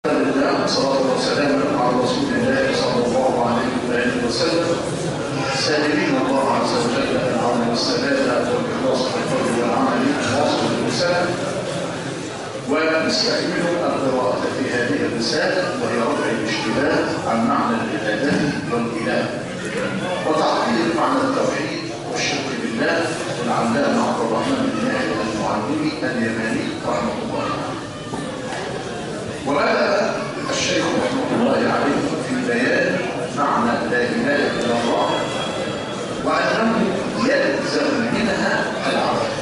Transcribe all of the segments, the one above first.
الله والصلاة والسلام على رسول الله صلى الله عليه وآله وسلم سائلين الله عز وجل العون والسداد والإخلاص في القول والعمل واصل الرسالة ونستكمل القراءة في هذه الرسالة وهي رفع الاشتباه عن معنى العبادة والإله وتعطيل معنى التوحيد والشرك بالله العلامة عبد الرحمن بن يحيى المعلمي اليماني رحمه الله. وبدأ الشيخ رحمه الله عليه في بيان معنى لا إله إلا الله وأنه يلزم منها العمل.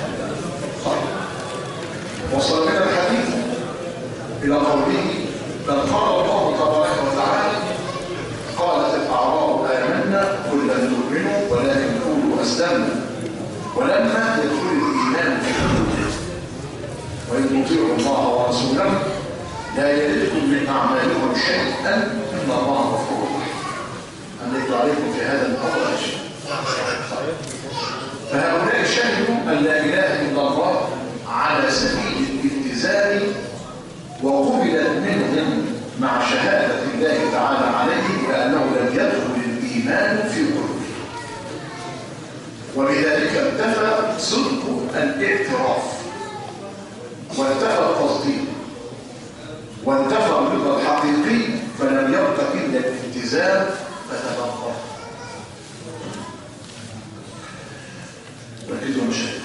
وصل من الحديث إلى قوله بل قال الله تبارك وتعالى قالت الأعراب آمنا قل لم تؤمنوا ولكن قولوا أسلمنا ولما يدخل الإيمان في قلوبكم وإن تطيعوا الله ورسوله لا يلدكم من أعمالكم شيئا إن الله غفور رحيم. أمليت عليكم في هذا الأمر شيء. فهؤلاء شهدوا أن لا إله إلا الله على سبيل الالتزام وقبلت منهم مع شهادة الله تعالى عليه بأنه لم يدخل الإيمان في قلوبهم وبذلك انتفى صدق الاعتراف وانتفى التصديق وانتفى الرضا الحقيقي فلم يبق إلا الالتزام فتبقى. ركزوا مشاهد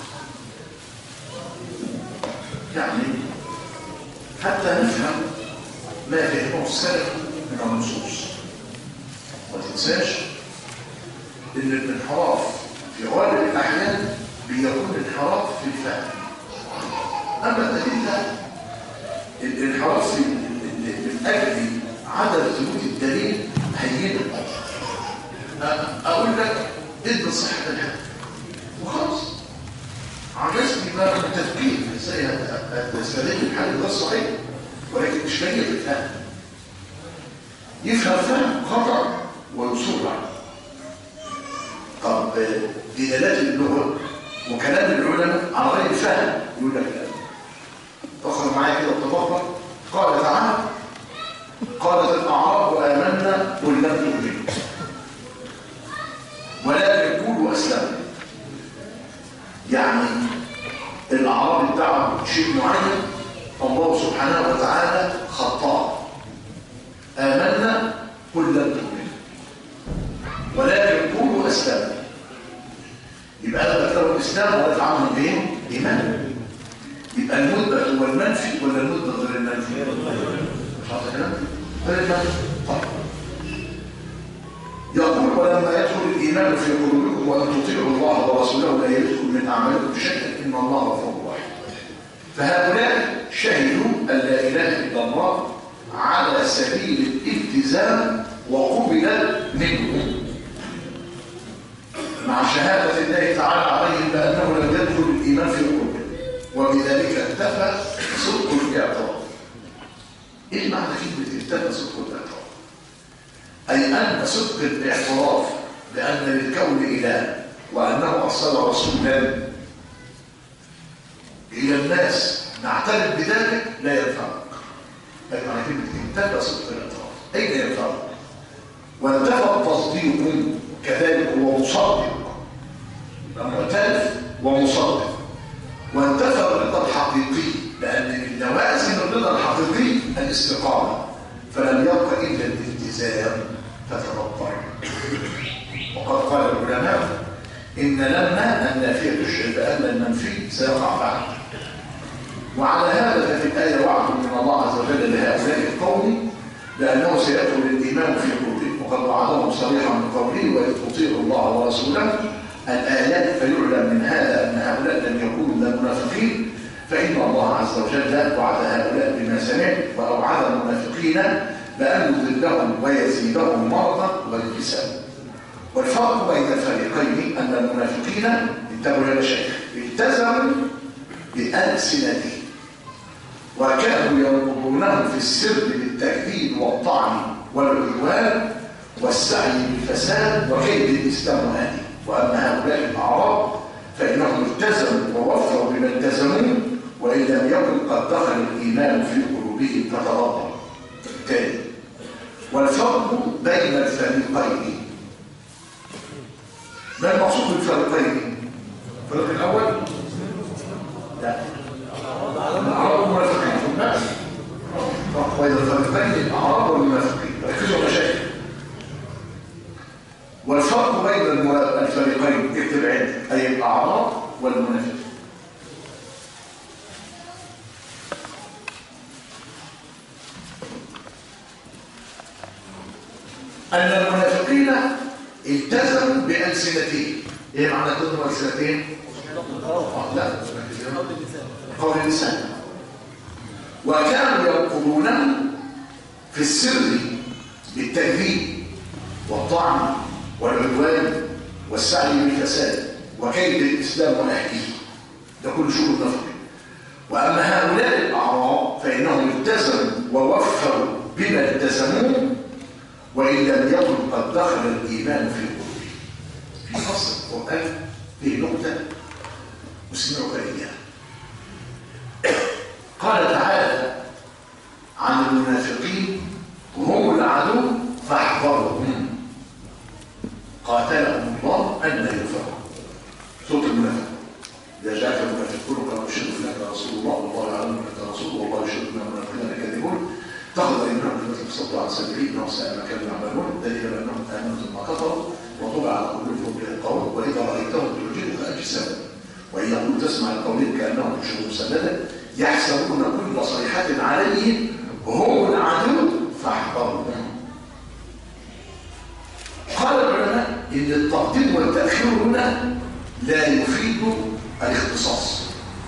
يعني حتى نفهم ما فهمه السلف من النصوص. ما تنساش ان الانحراف في غالب الاحيان بيكون انحراف في الفهم. اما الادله الانحراف من اجل عدم ثبوت الدليل هينه. اقول لك ادي صحه الحديث وخلاص عجزني بقى من التفكير ازاي هتستدل الحديث ده صحيح ولكن مش لاقي في الفهم. يفهم فهم خطا ويصور عنه. طب دلالات اللغه وكلام العلماء على غير الفهم يقول لك لا. تاخذ معايا كده وتفكر. قال تعالى قالت الاعراب امنا قل لم تؤمنوا ولكن قولوا اسلمنا. يعني الاعراب ادعوا شيء معين الله سبحانه وتعالى خطاه. آمنا قل لم تؤمنوا ولكن قولوا أسلمنا. يبقى هذا ذكر الإسلام ورد عنه ايه؟ إيمان. يبقى المثبت هو المنفي ولا المثبت غير المنفي؟ مش عارف كلام؟ غير المنفي. طيب يقول ولما يدخل الإيمان في قلوبكم وأن تطيعوا الله ورسوله لا يلدكم من أعمالكم شيئا إن الله غفور رحيم. فهؤلاء شهدوا أن لا إله إلا الله على سبيل الالتزام وقبل منهم مع شهادة الله تعالى عليهم بأنه لم يدخل الإيمان في قلوبهم وبذلك انتفى صدق الاعتراف. إيه معنى كلمة انتفى صدق الاعتراف؟ أي أن صدق الاعتراف بأن للكون إله وأنه أرسل رسولا إلى الناس نعترف بذلك لا ينفعك. أي معنى كلمة انتفى صدق الاعتراف أين ينفعك؟ وانتفى التصديق كذلك هو مصدق معترف ومصدق. وانتفى الرضا الحقيقي لأن من لوازم الرضا الحقيقي الاستقامة فلم يبق إلا الالتزام فتبطل. وقد قال العلماء إن لما النافية تشعر بأن المنفي سيقع بعد. وعلى هذا ففي الآية وعد من الله عز وجل لهؤلاء القوم لأنه سيدخل الإيمان في قلوبهم وقد وعدهم صريحا من قوله وإذ تطيعوا الله ورسوله الآيات فيعلم من هذا أن هؤلاء لم يكونوا من المنافقين فإن الله عز وجل وعد هؤلاء بما سمع وأوعد المنافقين بأن يذلهم ويزيدهم مرضا والكساد. والفرق بين الفريقين أن المنافقين انتبهوا إلى شيء التزموا بألسنتهم وكانوا يربطونهم في السر بالتكذيب والطعن والعدوان والسعي بالفساد وكيد الإسلام هذه. وأما هؤلاء الأعراب فإنهم التزموا ووفروا بما التزموا وإن لم يكن قد دخل الإيمان في قلوبهم فتضرر التالي. والفرق بين الفريقين، ما المقصود بالفريقين؟ الفريق الاول لا الاعراب والمنافقين في الناس. فرق بين الفريقين الاعراب والمنافقين، ركزوا مشاكل. والفرق بين الفريقين اكتب عندك اي الاعراب والمنافقين. أن المنافقين التزموا بألسنتهم. إيه معنى التزموا بألسنتهم؟ لا، قول اللسان. وكانوا ينقضونه في السر بالتكذيب والطعن والعدوان والسعي بالفساد وكيد الإسلام وأهله. ده كل شغل المنافقين. وأما هؤلاء الأعراب فإنهم التزموا ووفروا بما التزموه وإن لم يكن قد دخل الإيمان في قلوبهم. في نص القرآن في نقطة اسمعوا إياها. قال تعالى عن المنافقين هم العدو فاحذرهم قاتلهم الله أن يفرقوا. صوت المنافق. إذا جاءك المنافقون قالوا أشهد أنك رسول الله والله يعلم أنك رسول والله يشهد أن المنافقين كاذبون اتخذ إبراهيم الذي صدوا عن سبيله إنهم ساء ما كانوا يعملون دليل أنهم آمنوا ثم كفروا وطبع على قلوبهم بالقول وإذا رأيتهم تعجبك أجسامهم وإن يقول تسمع القولين كأنهم خشب مسندة يحسبون كل صيحة عليهم هم العدو فاحذرهم. قال العلماء إن التقديم والتأخير هنا لا يفيد الاختصاص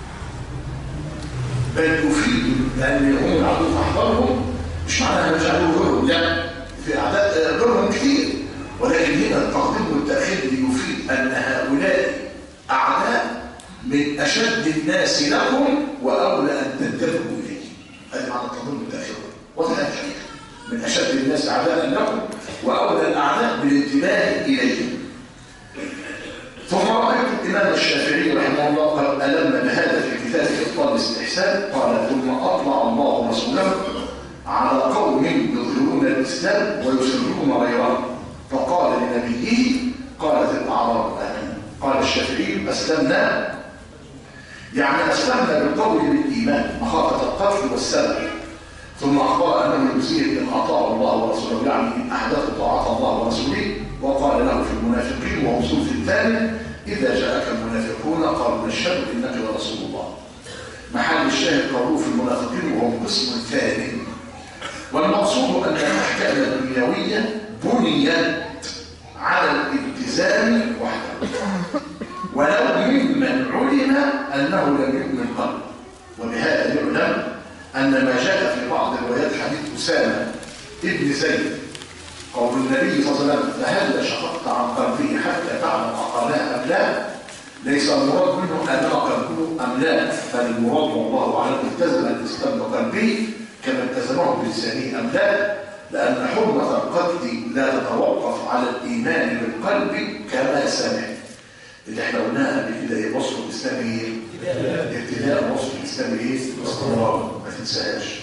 بل يفيد أن هم العدو فاحذرهم. مش معنى مش عدو غيرهم، لا، في أعداء غيرهم كتير، ولكن هنا التقديم والتأخير ليفيد أن هؤلاء أعداء من أشد الناس لهم وأولى أن تنتبهوا إليه. هذا معنى التقديم والتأخير. وهذا شيء من أشد الناس أعداء لهم وأولى الأعداء بالانتباه إليهم. ثم رأيت الإمام الشافعي رحمه الله قد ألم بهذا في كتاب إبطال الاستحسان. قال ثم أطلع الله رسوله على قوم يظهرون الإسلام ويسرون غيره فقال لنبيه قالت الأعراب آمنا. قال الشافعي أسلمنا، يعني أسلمنا بالقول بالإيمان مخافة القتل والسلب. ثم أخبر أنه يزيد إن أطاعوا الله ورسوله، يعني إن أحدثوا طاعة الله ورسوله. وقال له في المنافقين وهو صنف الثاني إذا جاءك المنافقون قالوا نشهد إنك لرسول الله. محل الشاهد قالوا في المنافقين وهم قسم ثاني. والمقصود أن الأحكام الدنيوية بنيت على الالتزام وحده ولو ممن علم أنه لم يؤمن قبل. وبهذا يعلم أن ما جاء في بعض روايات حديث أسامة ابن زيد قول النبي صلى الله عليه وسلم فهل شققت عن قلبه حتى تعلم أقالها أم لا؟ ليس المراد منه أنه قلبه أم لا، بل المراد والله أعلم التزم الإسلام بقلبه كما التزمه بلسانه أم لا، لأن حرمة القتل لا تتوقف على الإيمان بالقلب كما سمع. اللي احنا قلناها قبل كده وصف الإسلام ايه؟ ابتداء وصف الإسلام ايه؟ استمرار، ما تنساهاش.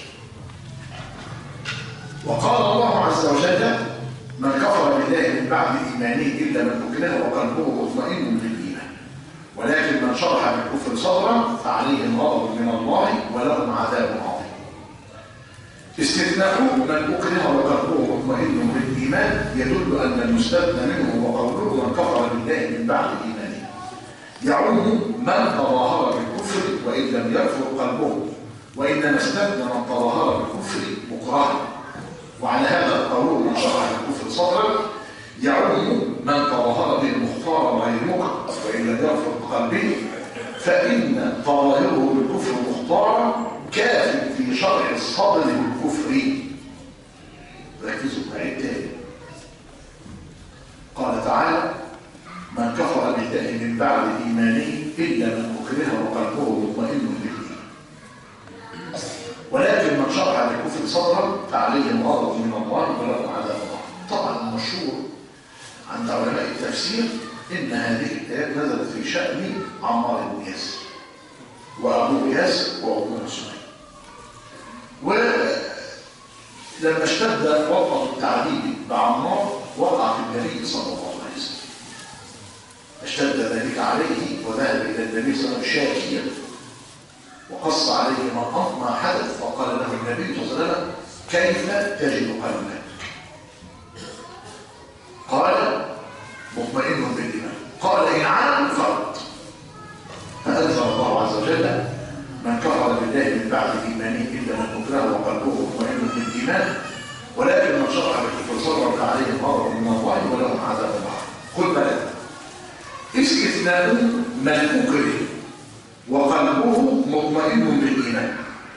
وقال الله عز وجل من كفر بالله من بعد إيمانه إلا من أكره وقلبه مطمئن بالإيمان ولكن من شرح بالكفر صدرا فعليهم غضب من الله ولهم عذاب عظيم. استثناء من أكره وقلبه مطمئن بالإيمان يدل أن المستثنى منه وقوله من كفر بالله من بعد إيمانه يعم من تظاهر بالكفر وإن لم يكفر قلبه، وإنما استثنى من تظاهر بالكفر مكرها. وعلى هذا القول من شرح بالكفر صدرا يعم من تظاهر بالمختار غير مكره وإن لم يكفر بقلبه، فإن تظاهره بالكفر مختارا كافٍ في شرح الصدر بالكفر. ركزوا معي تاني. قال تعالى من كفر بالله من بعد إيمانه إلا من أكره وقلبه مطمئن بالإيمان ولكن من شرح بالكفر صدرا فعليهم غضب من الله ولهم عذاب الله. طبعا المشهور عند علماء التفسير إن هذه الآيات نزلت في شأن عمار بن ياسر وأبو ياسر وأبو سليم. لما اشتد وطأ التعذيب بعمار وقع في النبي صلى الله عليه وسلم. اشتد ذلك عليه وذهب الى النبي صلى الله عليه وسلم شاكيا وقص عليه ما حدث، فقال له النبي صلى الله عليه وسلم: كيف تجد قلبك؟ قال: مطمئن بالايمان. قال: ان عام فرد. فانزل الله عز وجل: من كفر بالله من بعد ايمانه الا من اكره وقلبه مطمئن بالايمان ولكن من شرح بالكفر صدر عليه غضب من الله ولهم عذاب عظيم. خذ بالك، استثناء من اكره وقلبه مطمئن بالايمان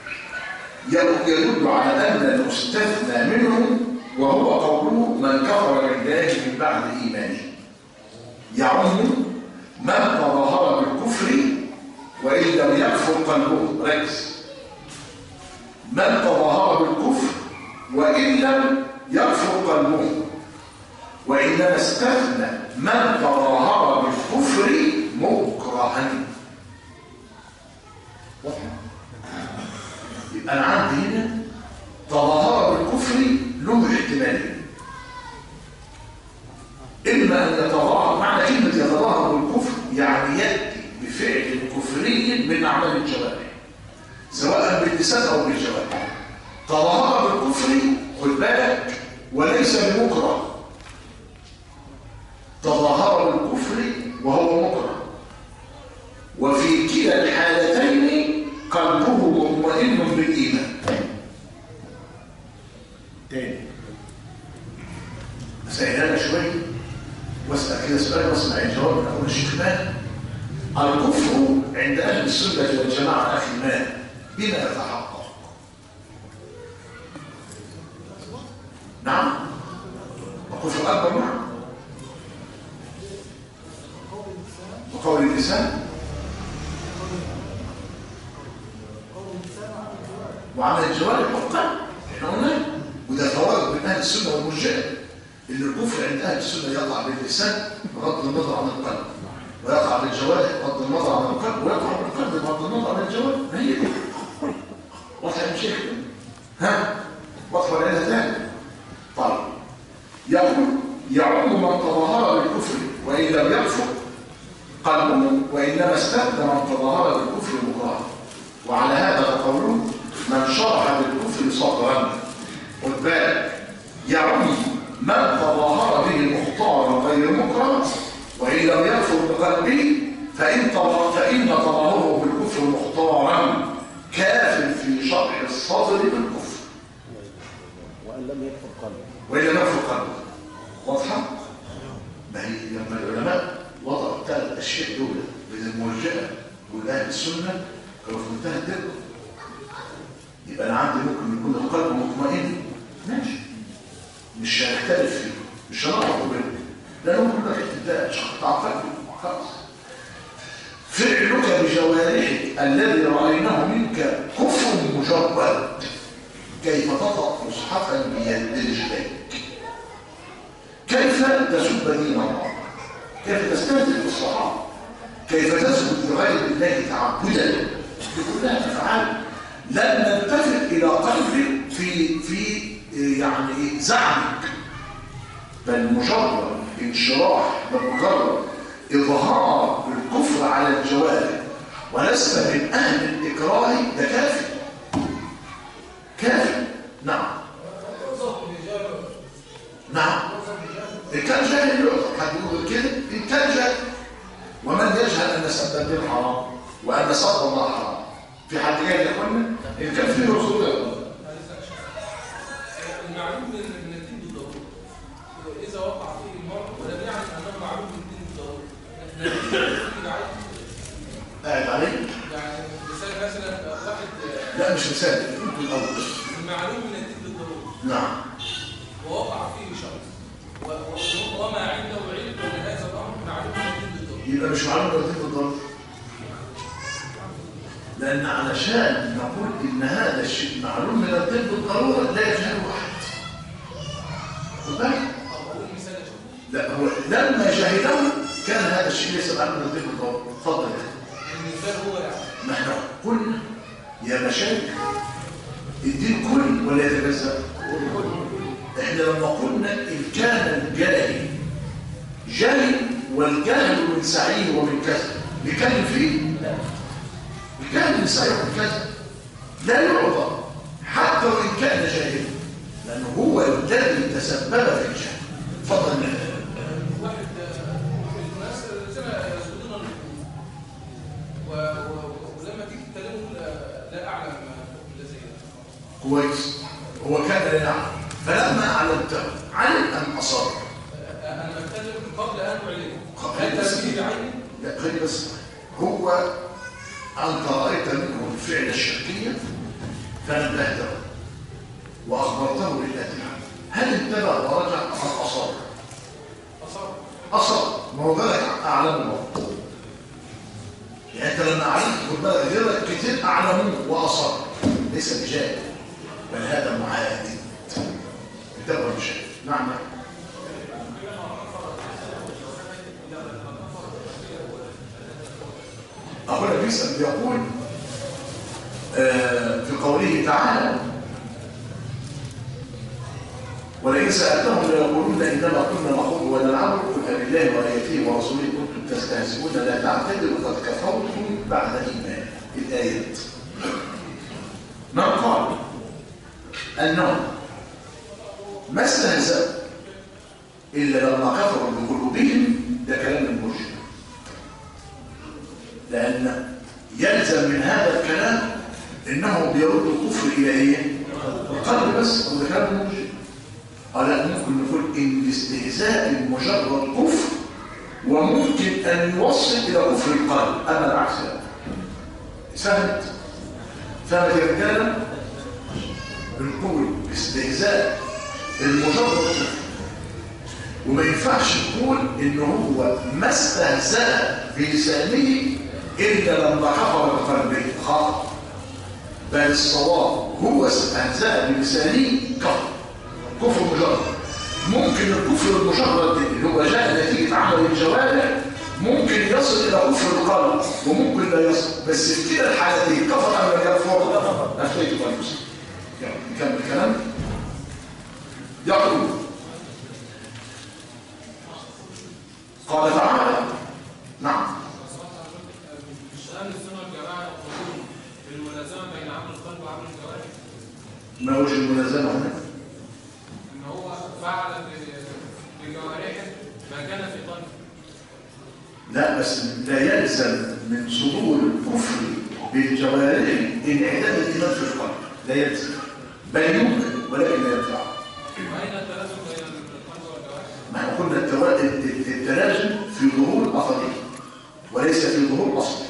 يدل على ان المستثنى منه وهو قوله: من كفر بالله من بعد ايمانه، يعم من تظاهر بالكفر وان لم يكفر قلبه. ركز، من تظاهر بالكفر وان لم يكفر قلبه، وانما استثنى من تظاهر بالكفر مكرها. يبقى انا عندي هنا تظاهر بالكفر له احتمالين: اما ان يتظاهر، معنى كلمه يتظاهر بالكفر يعني ياتي بفعل كفري من اعمال الجوارح سواء باللسان او بالجوارح. تظاهر بالكفر خد بالك وليس بمكره، تظاهر بالكفر وهو مكره، وفي كلا الحالتين قلبه مطمئن بالايمان. تاني اسالها شويه واسال كده سؤال واسمع الجواب من اول الشيخ مالك. الكفر عند اهل السنه والجماعه اخي مالك بما يتحقق؟ نعم، الكفر اكبر. نعم، وقول اللسان وعمل الجوارح والقلب. احنا قلنا وده فوائد من اهل السنه والمرجئه ان الكفر عند اهل السنه يقع باللسان بغض النظر عن القلب، ويقع بالجوارح بغض النظر عن القلب، ويقع بالقلب بغض النظر عن الجوارح. ما هي دي واضحه يا شيخ؟ ها واضحه ولا لها ثاني؟ طيب، يقول: يعم من تظاهر بالكفر وان لم يكفر قلبه وانما استثنى من تظاهر بالكفر مكرها. وعلى هذا قوله: من شرح بالكفر صدرا. خد بالك، يعم من تظاهر به مختارا غير مكره وان لم يكفر بقلبه فان تظاهره بالكفر مختارا كاف في شرح الصدر بالكفر وان لم يكفر قلبه. وان لم يكفر قلبه. واضحه؟ ما هي لما العلماء وضعوا الثلاث اشياء دول بين المرجئه واهل السنه كانوا في منتهى الدقه. يبقى انا عندي ممكن يكون القلب مطمئن، ماشي، مش هنختلف فيه، مش هنعرف بينه، لانه ممكن لك ابتداء مش هتعرف خلاص. فعلك بجوارحك الذي رايناه منك كفر مجرد. كيف تطأ مصحفا بيد رجليك؟ كيف تسب دين الله؟ كيف تستهزئ بالصحابه؟ كيف تسجد لغير الله تعبدا؟ دي كلها افعال لن نلتفت الى قلبك في يعني زعمك، بل مجرد انشراح بمجرد اظهار الكفر على الجوارح ولست من اهل الاكراه ده كافي. كافي. نعم نعم. ان كان جاهل يعذر، حد يقول كده ان كان جاهل. ومن يجهل ان سب الدين حرام وان سب الله حرام، في حد جاهل يا اخوانا؟ ان كان فيه رسول الله المعلوم من الدين بالضروره اذا وقع فيه المرء ولم يعلم انه معلوم من الدين بالضروره قاعد عليه يعني مثال مثلا واحد لا مش مثال الاول المعلوم من الدين بالضروره نعم ووقع فيه شخص وما عنده علم ان هذا الامر معلوم من الدين بالضروره يبقى مش معلوم من الدين بالضروره، لان علشان نقول ان هذا الشيء معلوم من الدين بالضروره لا يجهله احد. خد بالك؟ لا، هو لما جهله كان هذا الشيء ليس معلوم من الدين بالضروره. اتفضل يا اخي. المثال هو يعني ما احنا قلنا يا مشايخ الدين كل ولا يتجزأ؟ احنا لما قلنا إن كان الجاهل جاهل والجهل من سعيه ومن كذا بيتكلم فيه؟ لا. الجهل من سعيه ومن كذا لا يعطى حتى وإن كان جاهلا، لأنه هو الذي تسبب في الجهل. تفضل. واحد الناس الذين يسجدون ولما تيجي تكلمه لا أعلم إلا زي كويس. هو كان لا يعلم، فلما أعلمته علم أم أصاب؟ أنا أتكلم قبل أن أعلمه. هل تسجيل بعيني؟ لا غير بس هو أنت رأيت منه الفعل الشركية فانتهته وأخبرته بالآتي، هل انتبه ورجع أم أصاب؟ أصاب. ما هو بالك أعلم الله، يعني أنت لما علمت خد بالك غيرك كتير أعلموه وأصاب، ليس بجاهل بل هذا معاند. انتبه بشيء. نعم. أخونا بيسأل يقول في قوله تعالى ولئن سألتهم ليقولون إنما كنا نخوض ونلعب قل بالله وآياته ورسوله كنتم تستهزئون لا تعتذروا قد كفرتم بعد إيمان. الآيات من قال أنهم ما استهزأوا إلا لما كفروا بقلوبهم ده كلام المرجئة، لأن يلزم من هذا الكلام إنه بيرد الكفر إلى إيه؟ القلب بس. وده كلام المرجئة. لا، ممكن نقول إن الاستهزاء مجرد كفر وممكن أن يوصل إلى كفر القلب، أما العكس لا. فهمت يا رجالة؟ بنقول استهزاء المجرد كفر، وما ينفعش تقول إنه هو ما استهزأ بلسانه إلا لما كفر بقلبه. خطأ. بل الصواب هو استهزاء بلسانه كفر مجرد. ممكن الكفر المجرد اللي هو جاء نتيجة عمل الجوارح ممكن يصل إلى كفر القلب وممكن لا يصل، بس في كلا الحالتين كفر أم لا يكفر؟ أفتيت بالمسلم. يعني نكمل الكلام. يقول قال تعالى نعم أهل السنة والجماعة يقولون بالملازمة بين عمل القلب وعمل الجوارح. ما وجه الملازمة هنا؟ إن هو فعل بجوارحه ما كان في قلبه. لا، بس لا يلزم من صدور الكفر بالجوارح انعدام الإيمان في القلب، لا يلزم، بل يمكن ولكن لا ينفع. أين التلازم بين القلب والجوارح؟ ما قلنا التلازم في ظهور أثري وليس في ظهور أصلي.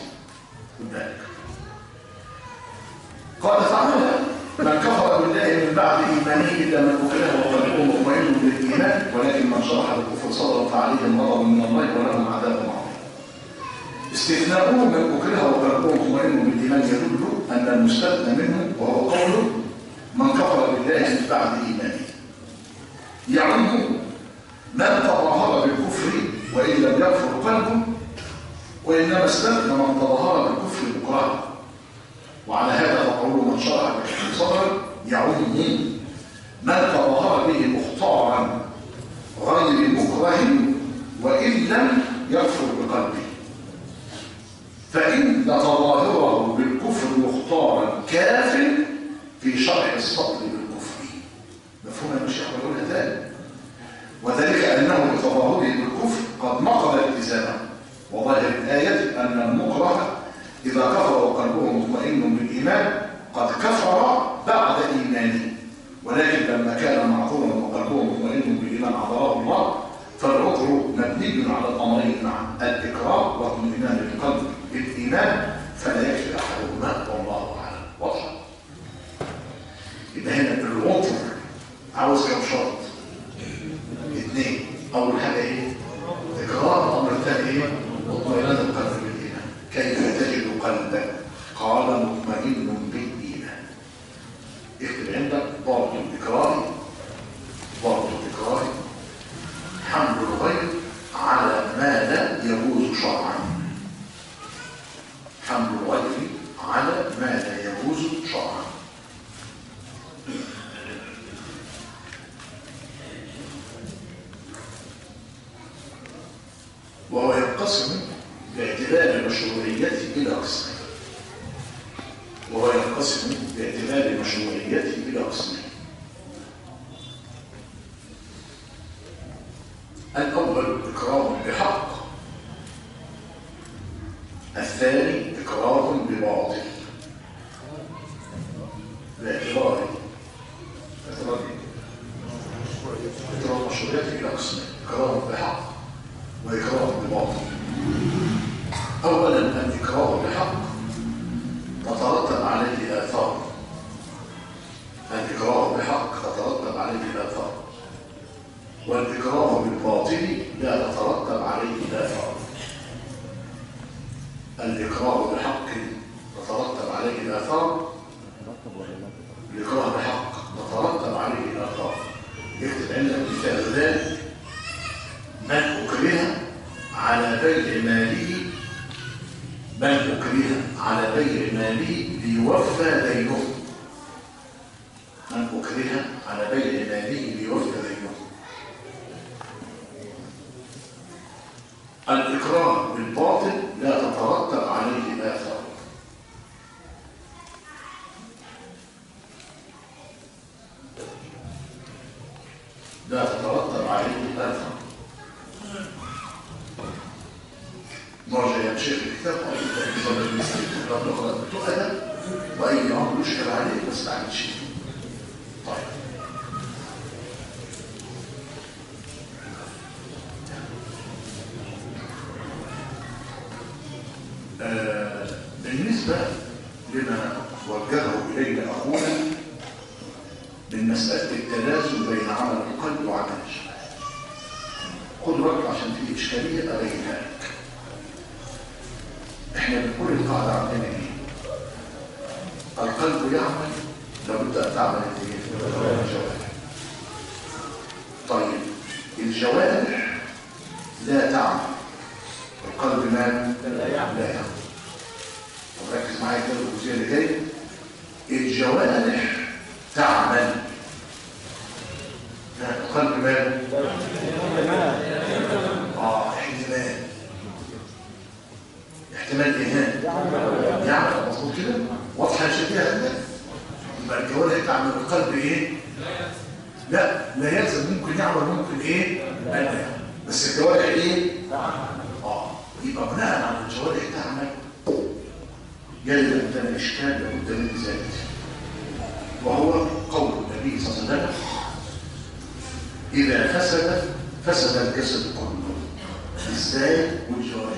قال تعالى من كفر بالله من بعد إيمانه إلا من أكره وقلبه مطمئن بالإيمان ولكن من شرح بالكفر صدرا فعليهم غضب من الله ولهم عذاب عظيم. استثناؤه من أكره وقلبه مطمئن بالإيمان يدل أن المستثنى منه وهو قوله من كفر بالله من بعد إيمانه، يعم من تظاهر بالكفر وإن لم يكفر قلبه، وإنما استثنى من تظاهر بالكفر مكرها. وعلى هذا فقوله من شرح بالكفر صدرا يعم من تظاهر به مختارا غير مكره وإن لم يكفر بقلبه، فإن تظاهره بالكفر مختارا كاف في شرح الصدر بالكفر. مفهوم يا شيخ؟ بقولها تاني. وذلك أنه بتظاهره بالكفر قد نقض التزامه، وظاهر الآية أن المكره إذا كفر وقلبه مطمئن بالإيمان قد كفر بعد إيمانه، ولكن لما كان معذورا وقلبه مطمئن بالإيمان عذره الله فالعذر مبني على الأمرين معا، الإكراه واطمئنان القلب بالإيمان، فلا يكفي أحدهما والله أعلم. واضح؟ يبقى هنا العذر عاوز كم شرط؟ 2. أول حاجة إيه؟ إكراه. الأمر الثاني إيه؟ واطمئنان القلب بالإيمان. كيف تجد قلبك؟ قال مطمئن بالإيمان. اكتب عندك ضابط الإكراه. ضابط الإكراه حمل الغير على ما لا يجوز شرعا. حمل الغير على ما لا يجوز شرعا. وهو ينقسم باعتبار مشروعيته إلى قسمين. الأول إقرار بحق، الثاني إقرار بباطل. باعتبار مشروعيته إلى قسمين: إقرار بحق وإقرار بباطل. أولا الإقرار بحق تترتب عليه آثار. الإقرار بحق تترتب عليه آثار، والإقرار بالباطل لا تترتب عليه آثار. الإقرار بحق تترتب عليه آثار، الإقرار بحق تترتب عليه آثار. يكتب عندك مثال ذلك: من أكره على بيع ماله، ليوفى دينه. من أكره على بيع ماله ليوفى دينه. الإقرار بالباطل لا تترتب عليه آثار. نرجع يا شيخ الكتاب تؤدى وأي أمر يشكل عليه بس بعد شيء. طيب بالنسبة لما وجهه إلينا أخونا من مسألة التلازم بين عمل القلب وعمل الجوارح، خد وقت عشان في إشكالية أبينها لك. إحنا بنقول القاعدة عندنا إيه؟ القلب يعمل لابد أن تعمل الجوارح. طيب الجوارح لا تعمل، القلب لا يعمل. ركز معايا كده الجزئيه اللي جايه. الجوارح تعمل، القلب ماله؟ احتمال ايه؟ يعمل. مظبوط كده؟ واضحه يا شيخ كده؟ يبقى الجوارح تعمل، القلب ايه؟ لا يلزم، ممكن يعمل ممكن ايه؟ لا يعمل، بس الجوارح ايه؟ يبقى بناء على الجوارح تعمل يلزم عندنا إشكال لابد من ذلك، وهو قول النبي صلى الله عليه وسلم: إذا فسد الجسد كله. إزاي؟ والجوارح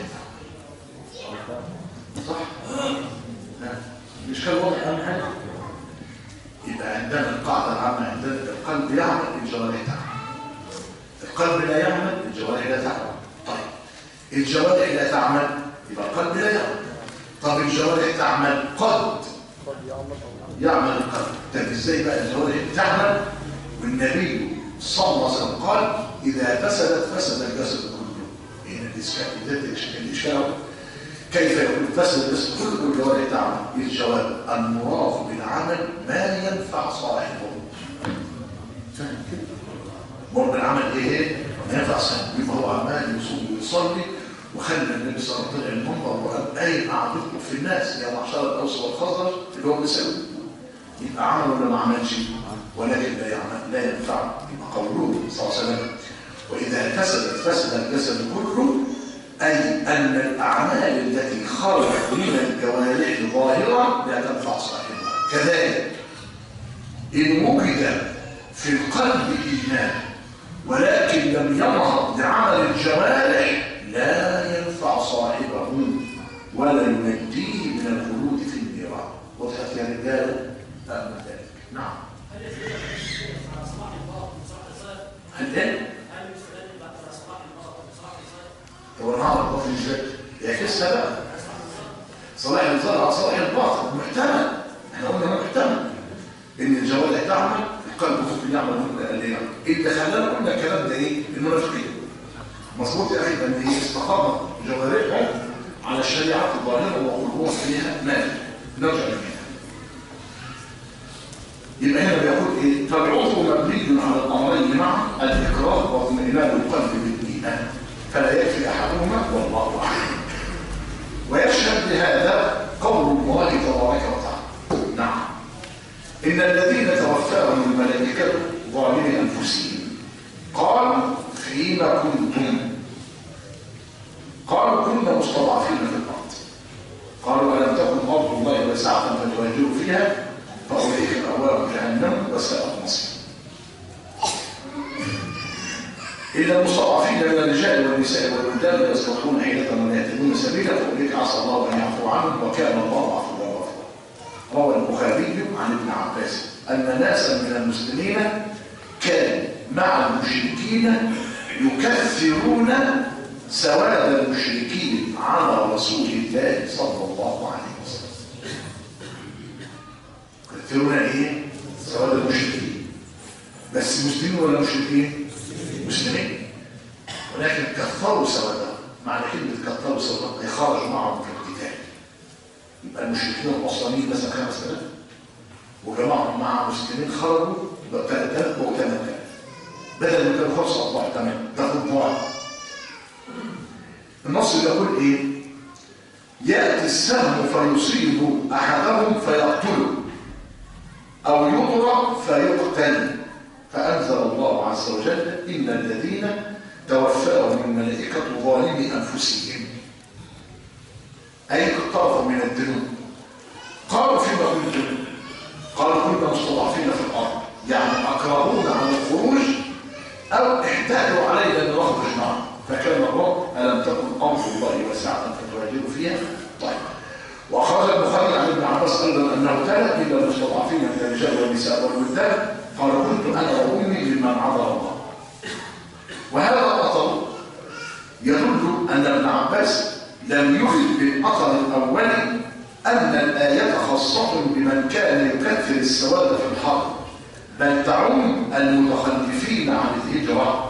صح؟ الإشكال واضح أهم حاجة. يبقى عندنا القاعدة العامة، عندنا القلب يعمل الجوارح تعمل، القلب لا يعمل الجوارح لا تعمل. طيب الجوارح لا تعمل يبقى القلب لا يعمل. طب الجوارح تعمل، قد يعمل القلب. طب ازاي بقى الجوارح تعمل والنبي صلى الله عليه وسلم قال: اذا فسد الجسد كله؟ هنا الاشكال كيف يكون فسد الجسد كله والجوارح تعمل؟ الجواب: المراد بالعمل ما ينفع صاحبه. فاهم كده؟ مراد بالعمل ايه؟ ما ينفع صاحبه. يبقى هو عمال يصلي وخلى النبي صلى الله عليه وسلم المنبر وقال: اين اعرفكم في الناس يا معشر الاوس والخزرج، اللي هو بيسأله. يبقى عمل ولا ما عملش؟ ولكن لا ينفع. يبقى قوله صلى الله عليه وسلم: واذا فسد الجسد كله، اي ان الاعمال التي خرجت من الجوارح ظاهره لا تنفع صاحبها. كذلك ان وجد في القلب ايمان ولكن لم يظهر لعمل الجوارح لا ينفع صاحبه ولا ينجيه من الخلود في النيران. وضحت يا رجاله؟ أهم ذلك. نعم. هل يستدل على صلاح الباطن وصلاح الظاهر؟ هل يستدل على صلاح الباطن وصلاح الظاهر؟ هو نهار الباطن ازاي؟ يعكسها بقى. صلاح الظاهر على صلاح الباطن محتمل. احنا قلنا محتمل ان الجوارح تعمل، القلب ممكن يعمل ممكن قال ليه؟ اللي خلانا قلنا الكلام ده ايه؟ المنافقين. مظبوط يا اخي، ان هي استقامت جوارحهم على الشريعه الظاهره وقلوبهم فيها مال. نرجع لها. يبقى هنا بيقول ايه؟ فالعضو مبني على الامرين معا: الاقرار واطمئنان القلب بالايمان، فلا يكفي احدهما إن الذين توفاهم الملائكة ظالمي أنفسهم قالوا فيما كنتم؟ قالوا كنا مستضعفين في الأرض. قالوا ألم تكن أرض الله واسعة فتهاجروا فيها فأولئك مأواهم جهنم وساءت مصيرا. إلا المستضعفين من الرجال والنساء والولدان لا يستطيعون حيلة ولا يهتدون سبيلا فأولئك عسى الله أن يعفو عنهم وكان الله عفوا غفورا. روى البخاري عن ابن عباس أن ناسا من المسلمين كانوا مع المشركين يكثرون سواد المشركين على رسول الله صلى الله عليه وسلم. يكثرون ايه؟ سواد المشركين. بس مسلمين ولا مشركين؟ مسلمين، ولكن كثروا سوادهم. معنى كلمة كثروا سوادهم أي خرجوا معهم في القتال. يبقى المشركين الأصليين مثلا 5000 وجماعهم مع مسلمين خرجوا بقى 3000 و 8000 بدل ما كانوا 5 أضعاف 8 تاخد ضعف. النص يقول ايه؟ يأتي السهم فيصيب أحدهم فيقتله أو يضرب فيقتل. فأنزل الله عز وجل إن الذين توفاهم الملائكة ظالمي أنفسهم أي اقترفوا من الذنوب. قالوا فيما كنتم؟ قالوا كنا مستضعفين في الأرض، يعني أكرهونا عن الخروج أو احتاجوا علينا أن نخرج معهم. فكان الرب ألم تكن أرض الله واسعة فتهاجروا فيها. طيب، وأخرج البخاري عن ابن عباس أيضا أنه تلا إلا المستضعفين من الرجال والنساء والولدان قال كنت أنا وأمي ممن عذر الله. وهذا الأثر يدل أن ابن عباس لم يفد بالأثر الأولي أن الآية خاصة بمن كان يكثر السواد في الحرب، بل تعم المتخلفين عن الهجرة.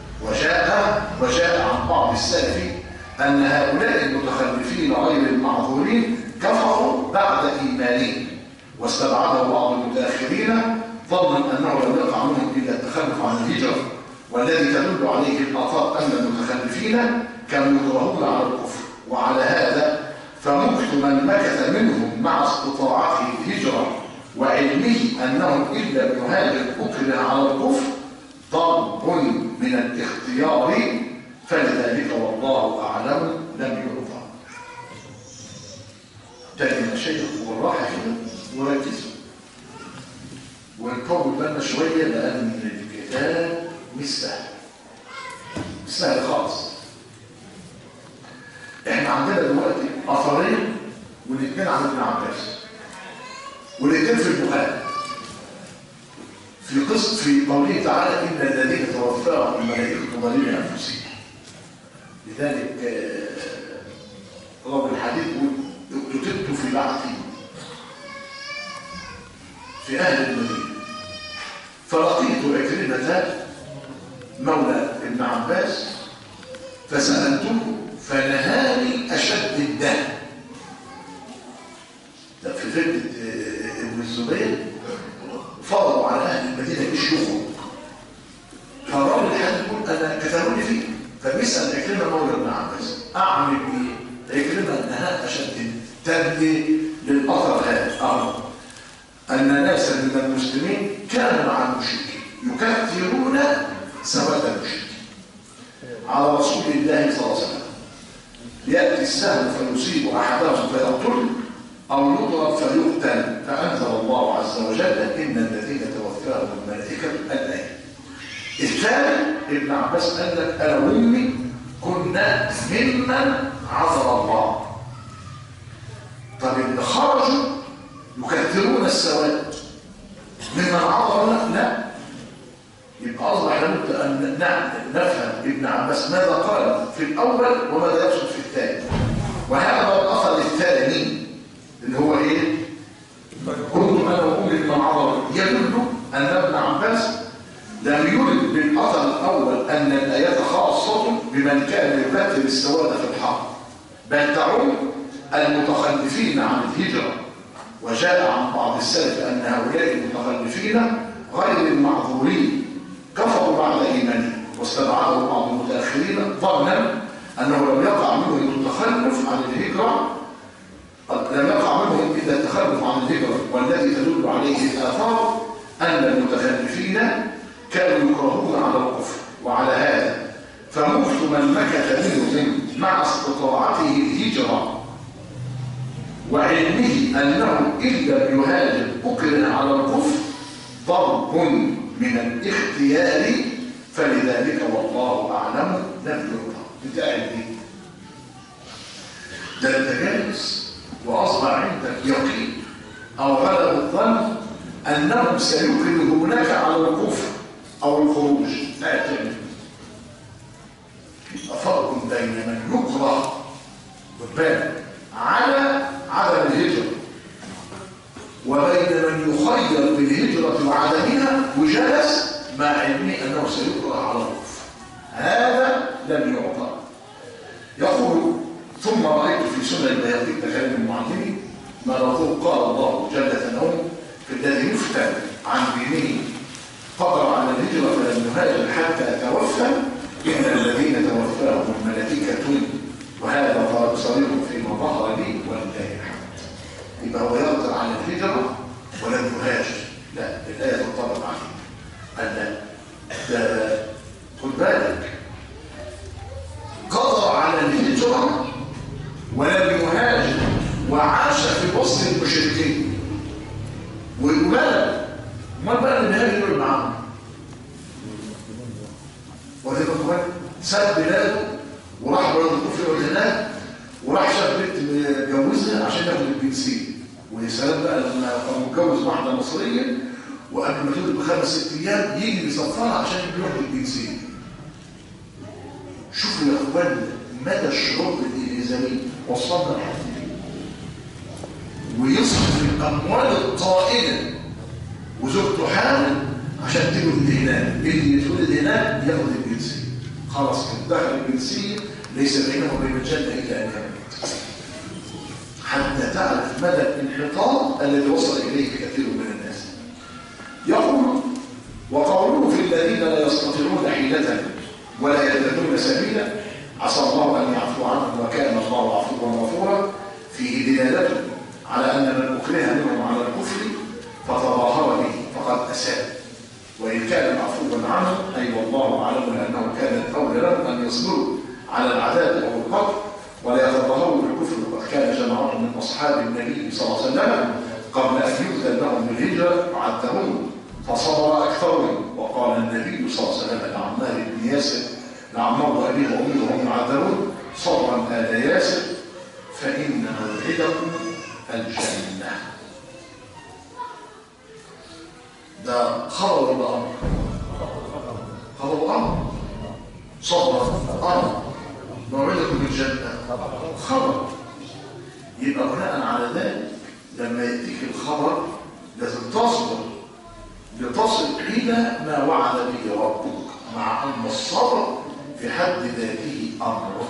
وجاء عن بعض السلف أن هؤلاء المتخلفين غير المعذورين كفروا بعد إيمانهم، واستبعده بعض المتأخرين ظنا أنه لم يقع منهم إلا التخلف عن الهجرة، والذي تدل عليه الآثار أن المتخلفين كانوا يكرهون على الكفر. وعلى هذا فمكث من مكث منهم مع استطاعته الهجرة وعلمه أنهم إن لم يهاجر أكره على الكفر ضرب من الاختيار، فلذلك والله أعلم لم يرضى. تاني شيء والراحة كده وركزوا ونطول بالنا شوية لأن الكتاب مش سهل خالص. احنا عندنا دلوقتي أثرين والاثنين عن ابن عباس والاثنين في البخاري في قوله تعالى إن الذين توفاهم الملائكة ظالمي أنفسهم. لذلك رب الحديث اقتتلت في بعثي في أهل المدينة فلقيت عكرمة مولى ابن عباس فسألته فنهاني أشد الدهن. ده في فتنة ابن الزبير فرضوا على أهل المدينة إيش يخرج، فالراجل الحديث يقول أنا كتبوني فيه، فبيسأل عكرمة مولى ابن عباس أعمل إيه؟ عكرمة أنها أشد تبدي للأثر هذا أن ناسا من المسلمين كانوا مع المشركين يكثرون سواد المشركين على رسول الله صلى الله عليه وسلم. يأتي السهم فيصيب أحدهم فيقتل أو يضرب فيقتل. فأنزل الله عز وجل إن الذين توفاهم الملائكة الآية. الثاني ابن عباس قال لك أنا وأمي كنا ممن عذر الله. طب اللي خرجوا يكثرون السواد ممن عذر لا، يبقى أصبح لابد أن نفهم ابن عباس ماذا قال في الأول وماذا يقصد في الثاني. وهذا الأثر الثاني اللي هو إيه؟ كنت أنا وأمي ممن عذر يدل أن ابن عباس لم يرد بالأثر الأول أن الآيات خاصة بمن كان يكثر السواد في الحرب، بل تعم المتخلفين عن الهجرة. وجاء عن بعض السلف أن هؤلاء المتخلفين غير المعذورين كفروا بعد إيمانهم، واستبعده بعض المتأخرين ظنا أنه لم يقع منهم التخلف عن الهجرة، لم يقع منهم إلا التخلف عن الهجرة، والذي تدل عليه الآثار أن المتخلفين كانوا يكرهون على الكفر. وعلى هذا فمكث من مكث منهم مع استطاعته الهجرة وعلمه أنه إن لم يهاجر أكره على الكفر ضرب من الاختيار، فلذلك والله أعلم لم يرضى. انت قاعد ايه؟ ده انت جالس وأصبح عندك يقين أو غلب الظن أنهم سيكرهونك على الكفر أو الخروج. لا تعمل. فرق بين من يكره بالبال على عدم الهجرة وبين من يخير بالهجرة وعدمها وجلس مع علمه أنه سيكره على الكفر. هذا لم يعطى. يقول ثم رأيت في سنن البيهقي كلام المعلمي ما رأوه قال الله جل ثناؤه في الذي يفتن عن دينه قدر على الهجرة فلم يهاجر حتى توفى إن الذين توفاهم الملائكة، وهذا صريح فيما ظهر لي ولله الحمد. يبقى هو يقدر على الهجرة ولم يهاجر، لا الآية تنطبق عليه. قال لا خد بالك، قدر على الهجرة ولم يهاجر وعاش في وسط المشركين ويقبل ما بقى اللي هاجر معاهم وهذا اخوان ساب بلاده وراح بلد الكفر والهناك وراح شاف بنت متجوزها عشان ياخد الجنسيه. ويا سلام بقى لما كان متجوز واحده مصريه وقبل ما تولد ب5-6 ايام يجي يصفرها عشان ياخد الجنسيه. شوفوا يا اخوان مدى الشعور الالزامي وصلنا لحد فين. ويصرف الاموال الطائله وزوجته حامل عشان تولد هناك، اللي يتولد هناك ياخد الجنسيه. خلاص كده دخل الجنسيه، ليس بينه وبين الجنه الا ان يموت. حتى تعرف مدى الانحطاط الذي وصل اليه كثير من الناس. يقول وقوله في الذين لا يستطيعون حيلة ولا يهتدون سبيلا عسى الله ان يعفو عنهم وكان الله عفوا غفورا، فيه دلاله على ان من اكره منهم على الكفر فتظاهر به فقد اساء، وان كان معفوا عنه اي والله اعلم لانه كان الاولى لهم ان يصبروا على العذاب او القتل ولا يتظاهروا بالكفر. وقد كان جماعه من اصحاب النبي صلى الله عليه وسلم قبل ان يؤذن لهم بالهجره يعذبون فصبر اكثرهم. وقال النبي صلى الله عليه وسلم لعمار بن ياسر لعمار وابيه وامه وهم يعذبون صبرا ال ياسر فان موعدكم الجنه. ده خبر ولا امر؟ خبر امر. صبرا امر، موعدكم الجنه خبر. يبقى بناء على ذلك لما يأتيك الخبر لازم تصبر لتصل إلى ما وعد به ربك، مع أن الصبر في حد ذاته أمر.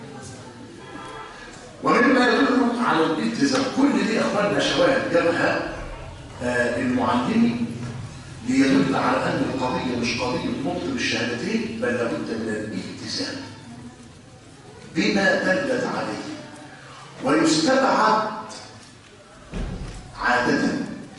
ومما يدل على الالتزام كل دي أخواننا شواهد جابها المعلمي ليدل على أن القضية مش قضية نطق بالشهادتين بل لابد من الالتزام بما دلت عليه. ويستبعد عادة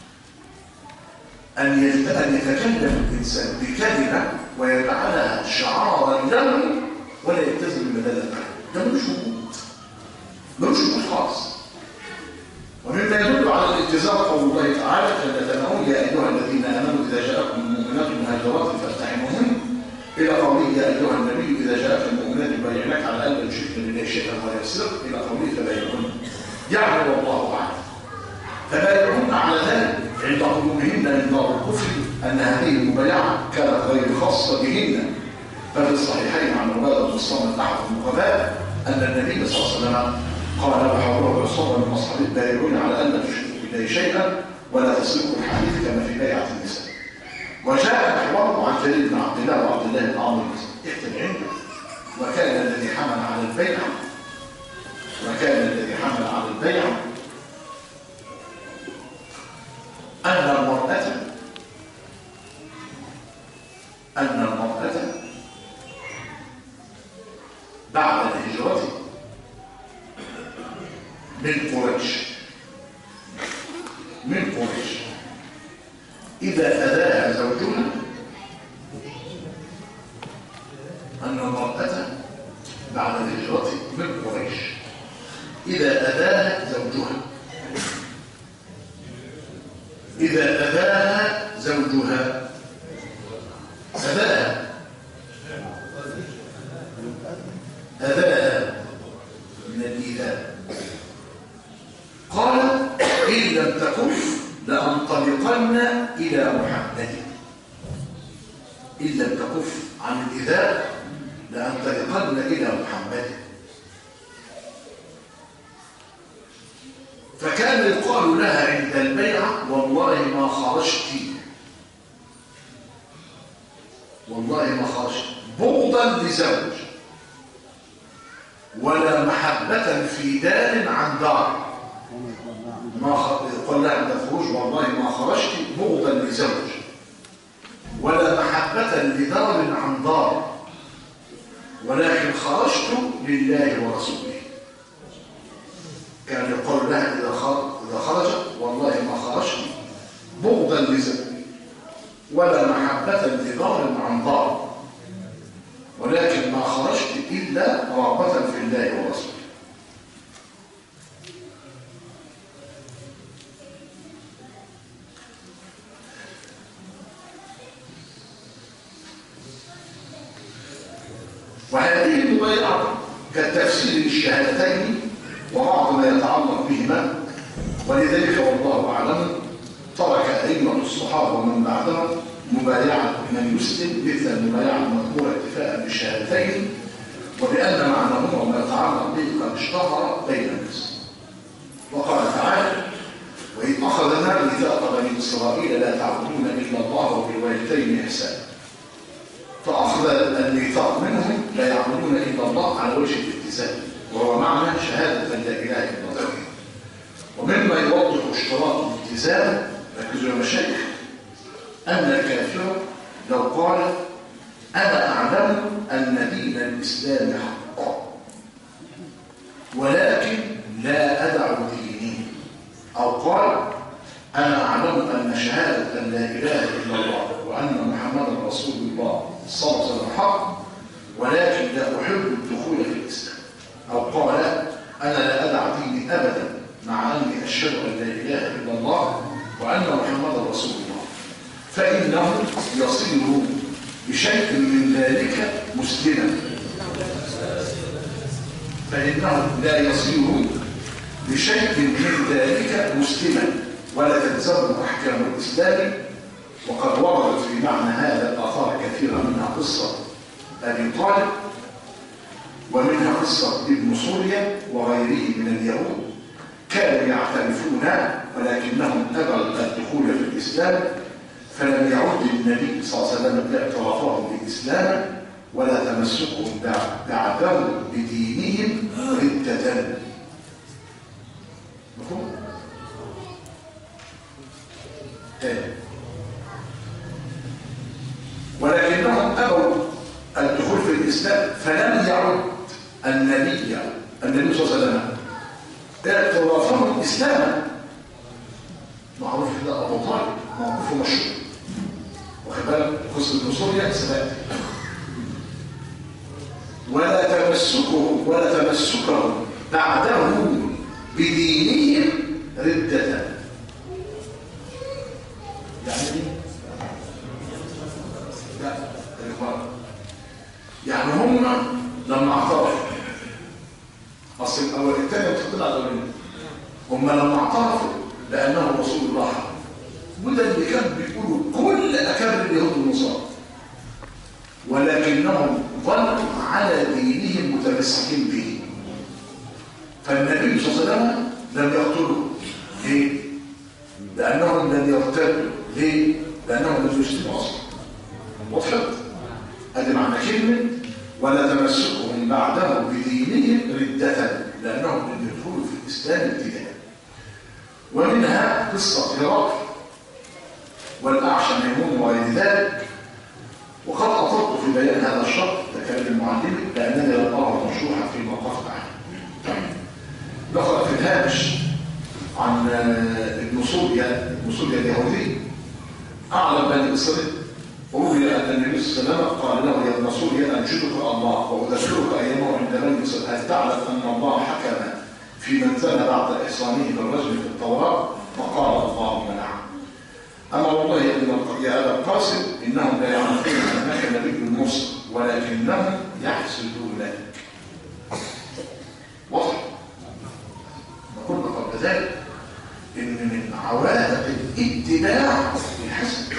أن يتكلم الإنسان بكلمة ويجعلها شعارا له ولا يلتزم بمدلة ده مش وجود خاص. ومما يدل على الالتزام قول الله تعالى جل ثناؤه يا أيها الذين آمنوا إذا جاءكم المؤمنات مهاجرات فاستحموهن إلى قوله يا أيها النبي إذا جاءك المؤمنات يبايعنك على أن لا يشركن بالله شيئا ولا يسرق إلى قوله فبايعهن يعلم والله أعلم. فبايعهن على ذلك عند قدومهن من دار الكفر أن هذه المبايعة كانت غير خاصة بهن. ففي الصحيحين عن عبادة بن الصامت أحد النقباء أن النبي صلى الله عليه وسلم قال له حوله عصابة من أصحابه بايعون على أن لا تشركوا بالله شيئا ولا تسرقوا الحديث كما في بيعة النساء. وجاء محوره عن جرير بن عبد الله وعبد الله بن عمرو اكتب عنده وكان الذي حمل على البيعة أن المرأة بعد الهجرة من قريش من قريش إذا أذاها زوجها، أن المرأة بعد الهجرة من قريش إذا أذاها زوجها، إذا أذاها زوجها، أذاها من الإيذاء، قال إن لم تكف لأنطلقن إلى محمد، إن لم تكف عن الإيذاء لأنطلقن إلى محمد. فكان يقال لها عند البيعة والله ما خرجت، والله ما خرجت بغضا لزوج ولا محبة في دار عن دار، ما يقول لها عند الخروج والله ما خرجت بغضا لزوج ولا محبة لدار عن دار، ولكن خرجت لله ورسوله. كان يقول لها إذا خرجت والله ما خرجت بغضا لزوج ولا محبة لدار عن دار، ولكن ما خرجت إلا رغبة في الله ورسوله. وهذه المبايعة كالتفسير للشهادتين وبعض ما يتعلق بهما، ولذلك والله أعلم ترك أئمة الصحابة ومن بعدهم مبايعة من يسلم مثل المبايعة المذكورة اكتفاء بالشهادتين، وبأن معناهما وما يتعلق به قد اشتهر بين الناس. وقال تعالى: وإذ أخذنا ميثاق بني إسرائيل لا تعبدون إلا الله وبالوالدين إحسانا. فأخذ الميثاق منهم لا يعبدون إلا الله على وجه الالتزام، وهو معنى شهادة أن لا إله إلا الله. ومما يوضح اشتراط الالتزام، ركزوا يا مشايخ، أن الكافر لو قال أنا أعلم أن دين الإسلام حق ولكن لا أدع ديني، أو قال أنا أعلم أن شهادة أن لا إله إلا الله وأن محمدا رسول الله صلى الله عليه وسلم حق ولكن لا أحب الدخول في الإسلام، أو قال أنا لا أدع ديني أبدا مع أني أشهد أن لا إله إلا الله وأن محمدا رسول الله، فإنه يصير بشيء من ذلك مسلما، فإنه لا يصير بشيء من ذلك مسلما ولا تلزمه أحكام الإسلام. وقد وردت في معنى هذا الآثار كثيرة، منها قصة أبي طالب ومنها قصة ابن سوريا وغيره من اليهود، كانوا يعترفون ولكنهم أبوا الدخول في الإسلام، فلم يعد النبي صلى الله عليه وسلم اعترافهم بالإسلام ولا تمسكهم بعدهم بدينهم ردة. مفهوم؟ ولكنهم أبوا الدخول في الإسلام، فلم يعد النبي صلى الله عليه وسلم اعترافهم إسلاما. معروف كده أبو طالب موقفه مشهور، واخد بالك؟ قصة ابن سوريا سبقت. ولا تمسكهم بعده بدينهم ردة. يعني ايه؟ لا يعني هم لما اعترفوا، اصل الاول الثاني بتطلع الاولين، هم لما اعترفوا لانه رسول الله، وده اللي كان بيقولوا كل اكابر اليهود والنصارى، ولكنهم ظلوا على دينهم متمسكين به. فالنبي صلى الله عليه وسلم لم يقتلوا. ليه؟ لانهم لم يرتدوا. ليه؟ لانهم لم يسلموا اصلا. وضحت؟ ادي معنى كلمه ولا تمسكهم بعده بدينهم ردة، لانهم لم يدخلوا في الاسلام ابتداء. ومنها قصه هرقل والاعشى ميمون وغير ذلك. وقد اطلت في بيان هذا الشرط كلام المعلم لانني لم اره مشروحا فيما وقفت عنه. دخل في الهامش عن ابن سوريا مسوريا اليهودي أعلم بني إسرائيل. روي أن النبي صلى الله عليه وسلم قال له يا ابن سوريا أنشدك الله وأذكرك أيامه عند بني إسرائيل، هل تعلم أن الله حكم في من زنى بعد إحصانه بالرجل في التوراة؟ فقال اللهم نعم. أما والله يا أبا القاسم إنهم لا يعرفون أنك نبي مرسل ولكنهم يحسدونك. واضح؟ قلنا قبل ذلك إن من عوائق الاتباع الحسد.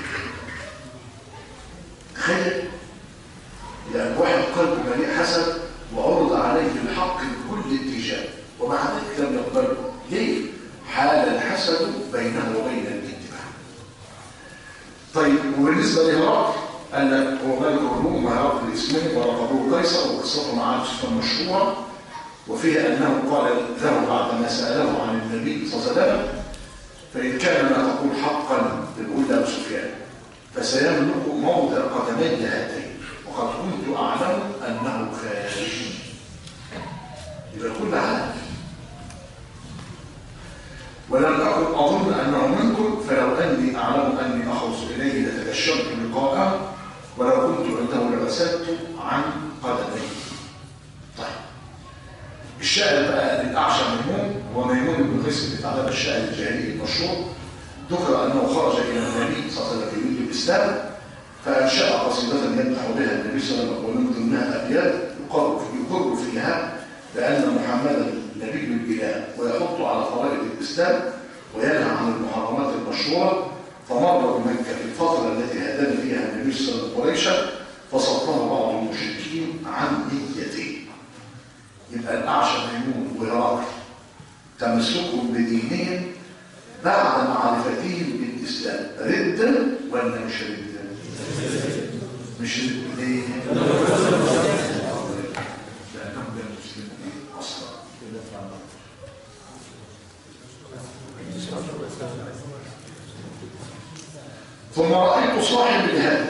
تخيل لأن واحد قلبه مليء حسد وعرض عليه الحق بكل اتجاه ومع ذلك لم يقبله. ليه؟ حال الحسد بينه وبين الاتباع. طيب وبالنسبة لهرقل قال لك هو ملك الروم وهرقل اسمه ولقبه قيصر، وقصته مع عائشة مشهورة وفيها أنه قال له بعدما سأله عن النبي صلى الله عليه وسلم فإن كان ما تقول حقا بيقول له سفيان فسيملك موضع قدمي هاتين وقد كنت أعلم أنه خارج. يبقى الكل عارف. ولم أكن أظن أنه منكم فلو أني أعلم أني أخلص إليه لتبشرت لقاءه ولو كنت عنده لبسدت عن قدمي. طيب الشاعر بقى الأعشى ميمون هو ميمون بن قيس بن ثعلبة الشاعر الجاهلي المشهور. ذكر أنه خرج إلى النبي صلى الله عليه وسلم في يد الإسلام فأنشأ قصيدة يمدح بها النبي صلى الله عليه وسلم ومن ضمنها أبيات يقر فيها بأن محمدا نبي الإله ويحط على فرائض الإسلام وينهى عن المحرمات المشهورة. فمر بمكة في الفترة التي هدم فيها النبي صلى الله عليه وسلم قريشا فصدره بعض المشركين عن نيته. يبقى الأعشى ميمون وهرقل تمسكهم بدينهم بعد معرفتهم بالإسلام ردة ولا مش ردة؟ مش ردة. ليه؟ لأنهم لا مسلمين أصلا. ثم رأيت صاحب الهدى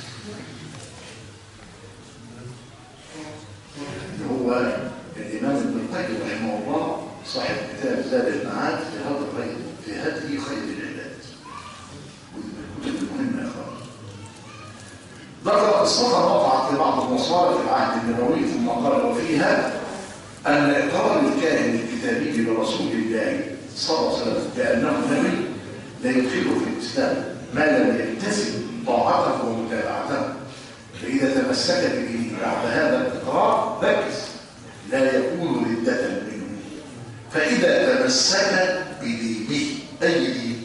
اللي هو الإمام ابن القيم رحمه الله صاحب كتاب زاد المعاد في هدي خير العباد والكتب المهمة يا اخوان. ذكر قصة وقعت لبعض النصارى في العهد النبوي ثم قال وفيها أن إقرار الكاهن الكتابي برسول الله صلى الله عليه وسلم بأنه نبي لا يدخله في الإسلام ما لم يلتزم طاعته ومتابعته، فإذا تمسك به بعد هذا الإقرار بكس لا يكون ردة منه. فإذا تمسك بدينه أي دين؟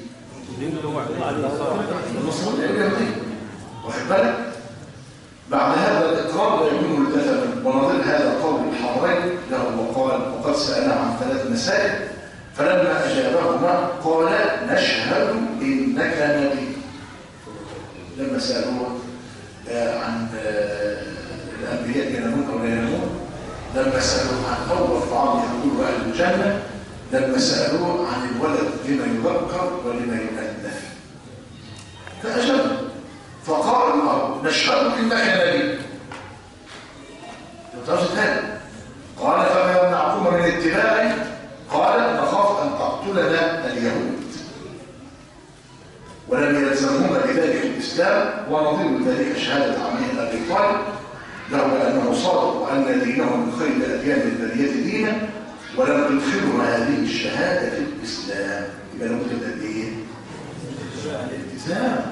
النصرانية اليهودية. واخد بالك؟ بعد هذا الإقرار لا يكون ردة منه. ونظير هذا قول الحرين له وقال وقد سأله عن 3 مسائل فلما أجابهما قال نشهد إنك نبي. لما سألوه عن الأنبياء ينامون أو لا ينامون، لما سألوه عن أول طعام يأكله أهل الجنة، لما سألوه عن الولد لما يذكر ولما يؤنث فأجاب فقال نشهد إنك نبي. قال فما يمنعكم من اتباعي؟ قال نخاف أن تقتلنا اليهود. ولم يلزمهما بذلك الإسلام. ونظير ذلك شهادة عمه أبي طالب له بأنه صادق وأن دينه من خير أديان البرية دينا ولم تدخله هذه الشهادة في الإسلام. يبقى لابد من الدين الالتزام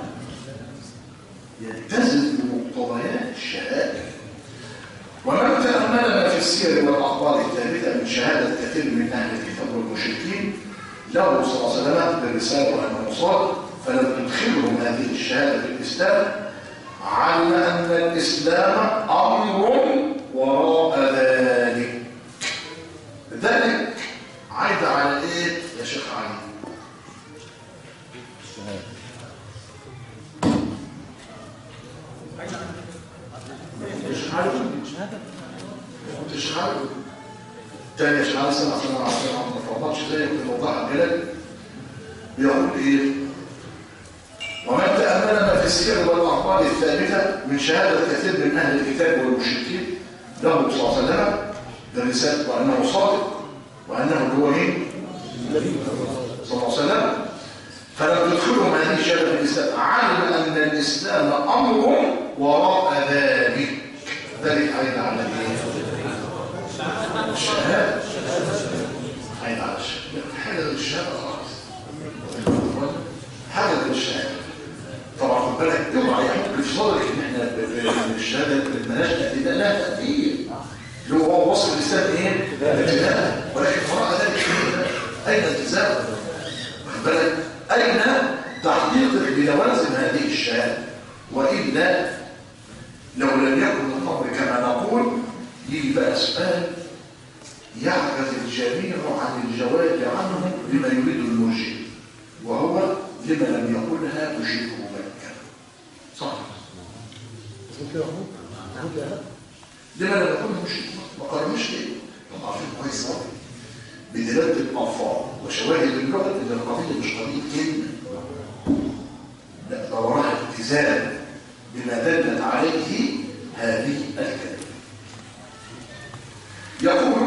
يلتزم بمقتضيات الشهادة. ومن تأمل ما في السير والأخبار الثابتة من شهادة كثير من أهل الكتاب والمشركين له صلى الله عليه وسلم بالرسالة وأنه صادق فلم تدخلهم هذه الشهادة في الإسلام على أن الإسلام أمر وراء ذلك. ذلك عايد على إيه يا شيخ علي؟ الشهادة تاني يا شيخ علي سنة عشان ما فرضتش زي كنت موضوع الجلال بيقول إيه؟ ومن تأمل ما في السير والأخبار الثابتة من شهادة كثير من أهل الكتاب والمشركين له صلى الله عليه وسلم بالرسالة وأنه صادق وأنه هو مين؟ صلى الله عليه وسلم فلم تدخلهم هذه الشهادة في الإسلام، علم أن الإسلام أمر وراء ذلك. ذلك عين على الشهادة، عين على الشهادة، حاجة للشهادة خلاص، حاجة للشهادة. طبعا خد بالك اوعى يحط في صدرك ان احنا الشهادة مالهاش تأديب، لها تأديب اللي هو وصف الإسلام ايه؟ الالتزام، ولكن وراء ذلك أين الالتزام؟ خد بالك أين تحقيقك للوازم هذه الشهادة؟ وإلا لو لم يكن الأمر كما نقول يجي بقى سؤال يعجز الجميع عن الجواب عنه لما يريد المرجئ، وهو لما لم يقولها مشرك مكة. صح؟ لما لم يقولها مشرك ما قالوش ليه؟ هم عارفين كويس قوي بدلالة الألفاظ وشواهد اللغة إن القضية مش قضية كلمة، لا ده وراها التزام بما دلت عليه هذه الكلمة. يقول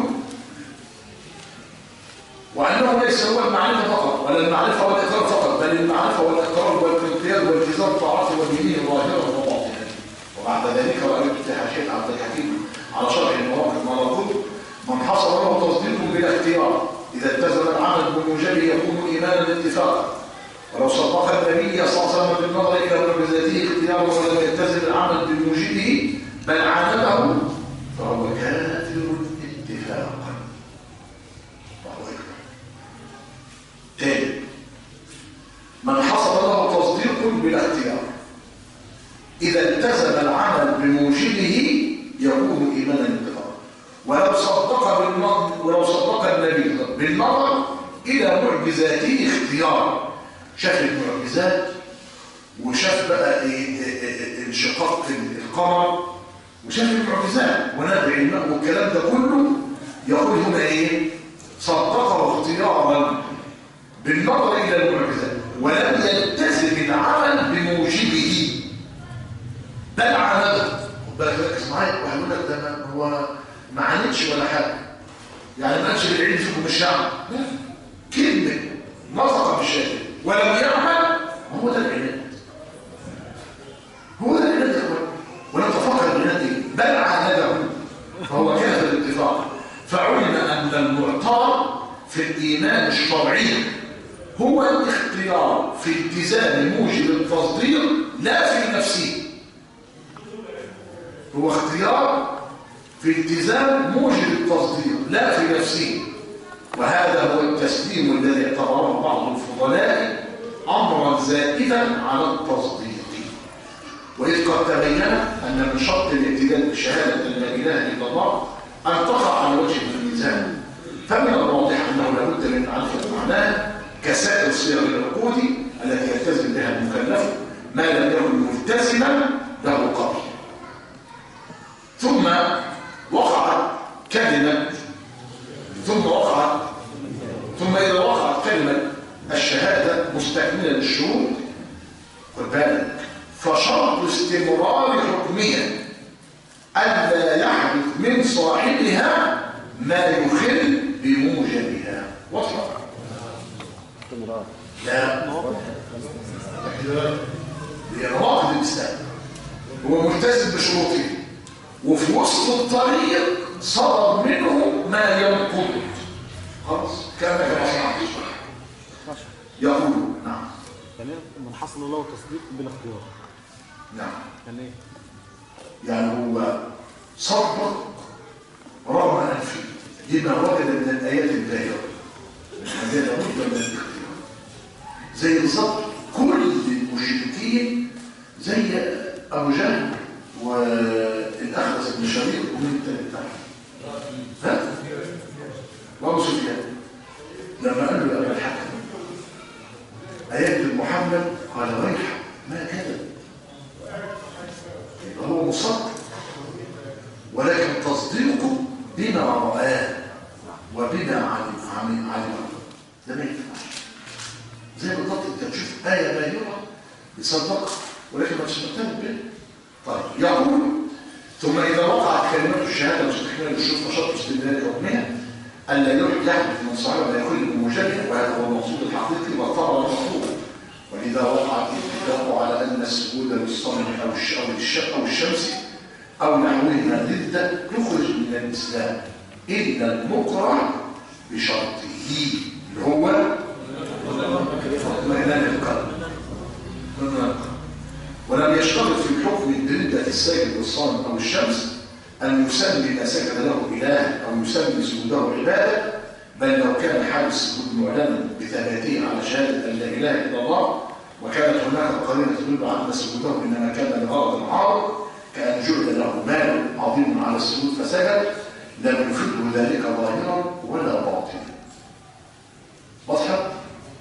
وأنه ليس هو المعرفة فقط ولا المعرفة والإقرار فقط، بل المعرفة والإقرار والانقياد والالتزام بالطاعات والدينية ظاهرا وباطنا. وبعد ذلك رأيت في حاشية عبد الحكيم على شرح المواقف ما نقول من حصل له تصديق بلا اختيار إذا التزم العمل بموجبه يكون إيمانا اتفاقا، ولو صدق النبي صلى الله عليه وسلم بالنظر إلى معجزاته اختيارا ولم يلتزم العمل بموجبه بل عانده فهو كافر اتفاقا. فهو يكفر. تاني من حصل له تصديق بلا اختيار إذا التزم العمل بموجبه يكون إيمانا اتفاقا، ولو صدق النبي بالنظر إلى معجزاته اختيارا، شاف المعجزات وشاف بقى انشقاق القمر وشاف المعجزات ونبع الماء والكلام ده كله، يقول هنا ايه؟ صدقه اختيارا بالنظر الى المعجزات ولم يلتزم العمل بموجبه بل عانده. بقى ركز معايا وهقول لك ده هو ما عاندش ولا حاجه، يعني ما قالش بالعلم فيكم الشعب، كلمه نطق بالشهاده ولم يعمل، هو ده العناد، هو ده العناد يا اخوان. ولم تفكر بالعناد ايه؟ بل عانده فهو كافر الاتفاق. فعلم ان المعتبر في الايمان الشرعي هو الاختيار في التزام موجب التصديق لا في نفسه، هو اختيار في التزام موجب التصديق لا في نفسه، وهذا هو التسليم الذي اعتبره بعض الفضلاء امرا زائدا على التصديق. واذ قد تبين ان من شرط الابتداء بشهاده ان لا اله الا الله ان تقع على وجه الميزان، فمن الواضح انه لابد من معرفه معناه كسائر صيغ العقود التي يلتزم بها المكلف ما لم يكن ملتزما له قبل. ثم وقعت كلمه ثم إذا وقعت كلمة الشهادة مستكملة للشروط خد بالك فشرط استمرار حكمها ألا يحدث من صاحبها ما يخل بموجبها. وصلت؟ استمرار لا هي نواقض الإسلام، هو ملتزم بشروطه وفي وسط الطريق صدر منه ما ينقض، خلاص كان كما صنعت. يقول نعم يعني من حصل له تصديق بالاختيار. نعم يعني ايه؟ يعني هو صدق رغم انفه لما وجد من الايات الباهره هذا لابد من الاختيار. زي بالظبط كل المشركين زي ابو جهل والاخنس بن شريق ومن الثاني بتاعه وابو سفيان لما قال له يا ابا الحكم ايات محمد قال ويح ما كذب، يبقى هو مصدق ولكن تصديقه بما رآه وبما علم ده ما ينفعش. زي بالضبط انت تشوف آية باهرة يصدقها ولكن ما تشبهتها به. طيب يقول ثم إذا وقعت كلمات الشهادة مستكملة للشروط فشرط استدلال حكمها ألا يحدث من صاحبها ما يخل بموجبها، وهذا هو المقصود الحقيقي والطبع المطلوب إذا وقع الاتفاق على أن السجود للصنم أو الشمس أو نحوهما ضد يخرج من الإسلام إلا المكره بشرطه اللي هو اطمئنان القلب. ولم يشترط في الحكم الردة الساجد للصنم أو الشمس أن يسمي ما سجد له إله أو يسمي سجوده عبادة، بل لو كان حال السجود معلنا بثباته على شهادة أن لا إله إلا الله وكانت هناك قرينة تدل على أن سجوده إنما كان لغرض عارض كأن جعل له مال عظيم على السجود فسجد لم يفده ذلك ظاهرا ولا باطنا. واضحة؟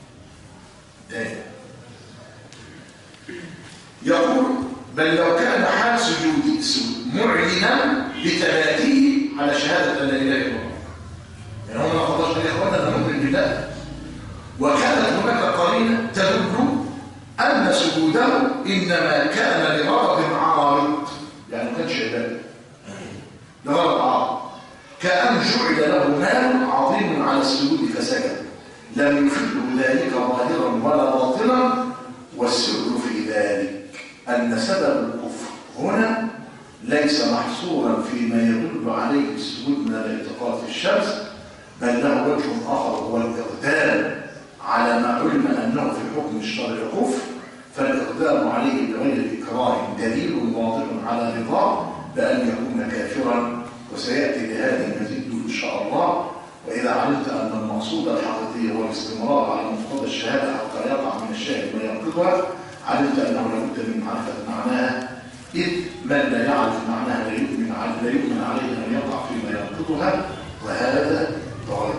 يقول بل لو كان حال سجود معلنا بثباته على شهادة أن لا إله إلا الله، يعني هم ما قدرش يا إخوانا نؤمن بالله، وكانت هناك قرينة تدل أن سجوده إنما كان لغرض عارض، يعني ما كانش عبادة لغرض عارض كأن جعل له مال عظيم على السجود فسجد لم يفده ذلك ظاهرا ولا باطنا. والسر في ذلك أن سبب الكفر هنا ليس محصورا فيما يدل عليه السجود من الاعتقاد في الشمس، بل له وجه آخر هو الإقدام على ما علم أنه في حكم الشرع كفر، فالإقدام عليه بغير إكراه دليل واضح على رضاه بأن يكون كافرا، وسيأتي لهذا المزيد إن شاء الله. وإذا علمت أن المقصود الحقيقي هو الاستمرار على مقتضى الشهادة حتى يقع من الشاهد ما ينقضها، علمت أنه لابد من معرفة معناها، إذ من لا يعرف معناها لا يؤمن عليه أن يقع فيما ينقضها، وهذا ضرر.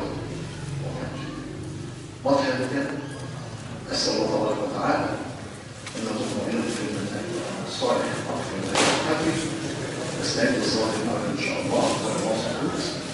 واضح هذا الكلام؟ أسأل الله تبارك وتعالى أن يرزقنا في المنهج الصالح وفي المنهج الحكيم. نستعد لصلاة المغرب إن شاء الله.